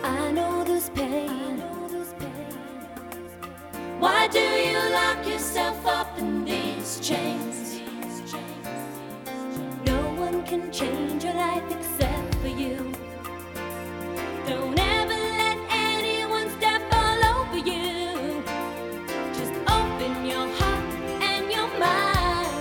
I know this pain. Why do you lock yourself up in these chains? No one can change your life except for you. Don't ever let anyone step all over you. Just open your heart and your mind.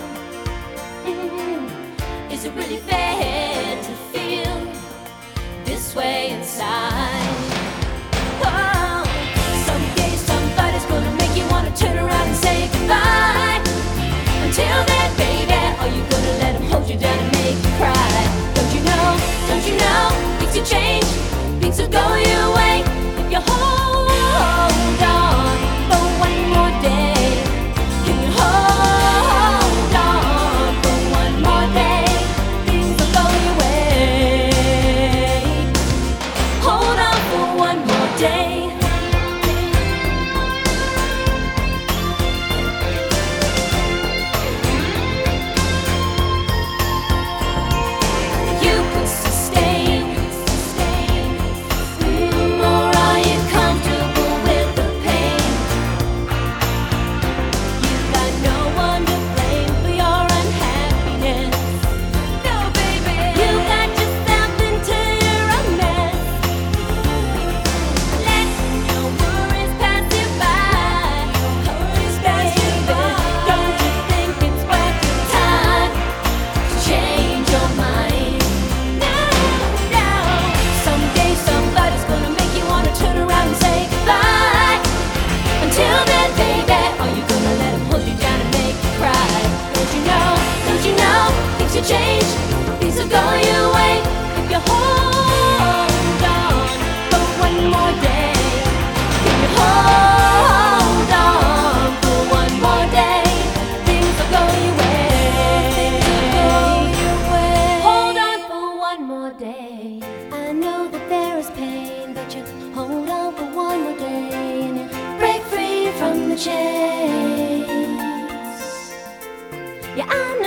Is it really fair to feel this way inside? Oh, someday somebody's gonna make you wanna turn around and say goodbye. Until then, baby, are you gonna let him hold you down and make you cry? Don't you know, things will change, things will go your way if you hold on for one more day. Can you hold on for one more day? Things will go your way. Hold on for one more day. Change, things will go your way if you hold on for one more day. If you hold on for one more day, things will go your way. Hold on for one more day. I know that there is pain, but you hold on for one more day and you break free from the chains. Yeah, I